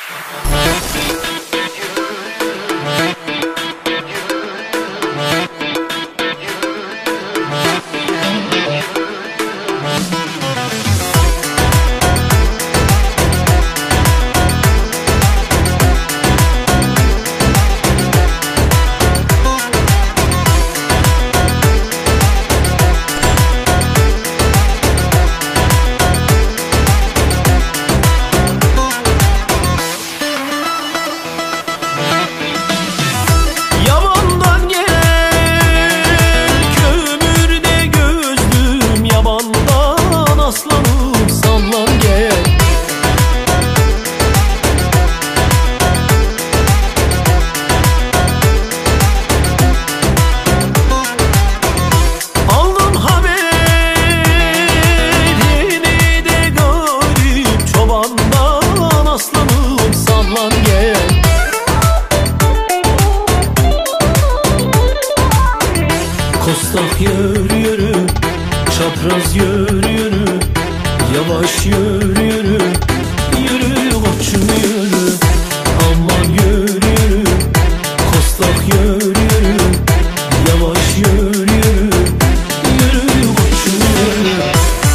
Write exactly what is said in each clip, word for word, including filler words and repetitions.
Kostak yürü yürü, çapraz yürü yürü, yavaş yürü yürü, yürü koçum yürü, aman yürü yürü. Kostak yürü yürü, yavaş yürü yürü, yürü koçum yürü.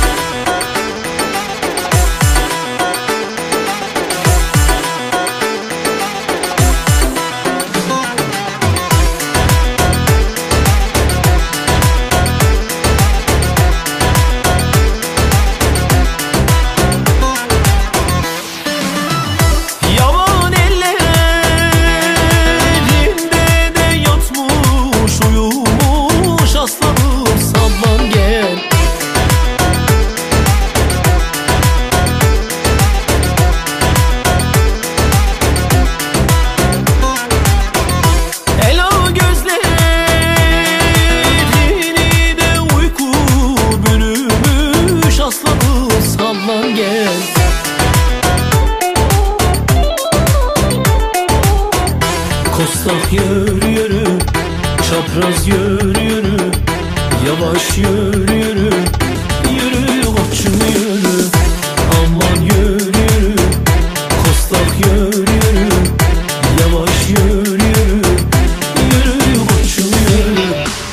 Kostak yürü yürü, çapraz yürü yürü, yavaş yürü yürü, yürü koçum yürü, aman yürü yürü. Kostak yürü yürü, yavaş yürü yürü, yürü koçum yürü.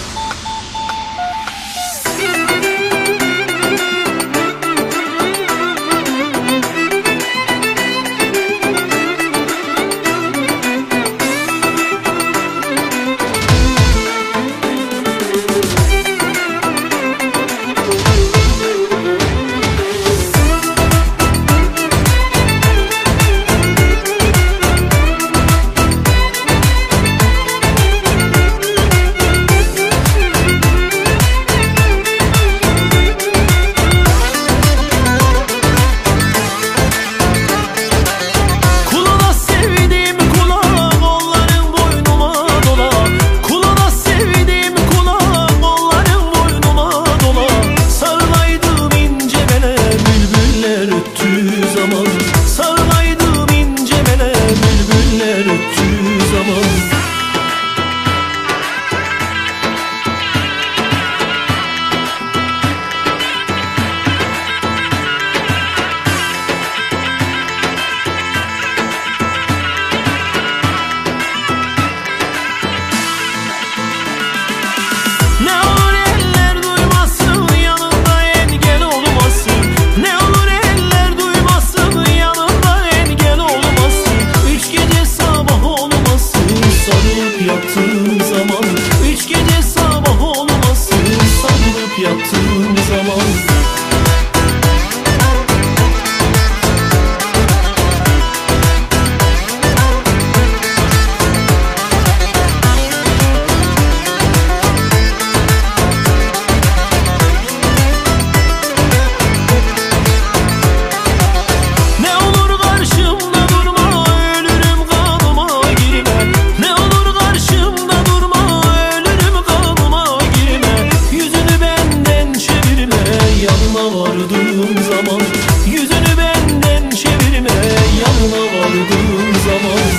Sarılaydım ince bele, bülbüller öttüğü zaman. Yattığım zaman, üç gece sabah olmasın, sarılıp yattığım zaman. Vardığım zaman, yüzünü benden çevirme, yanına vardığım zaman.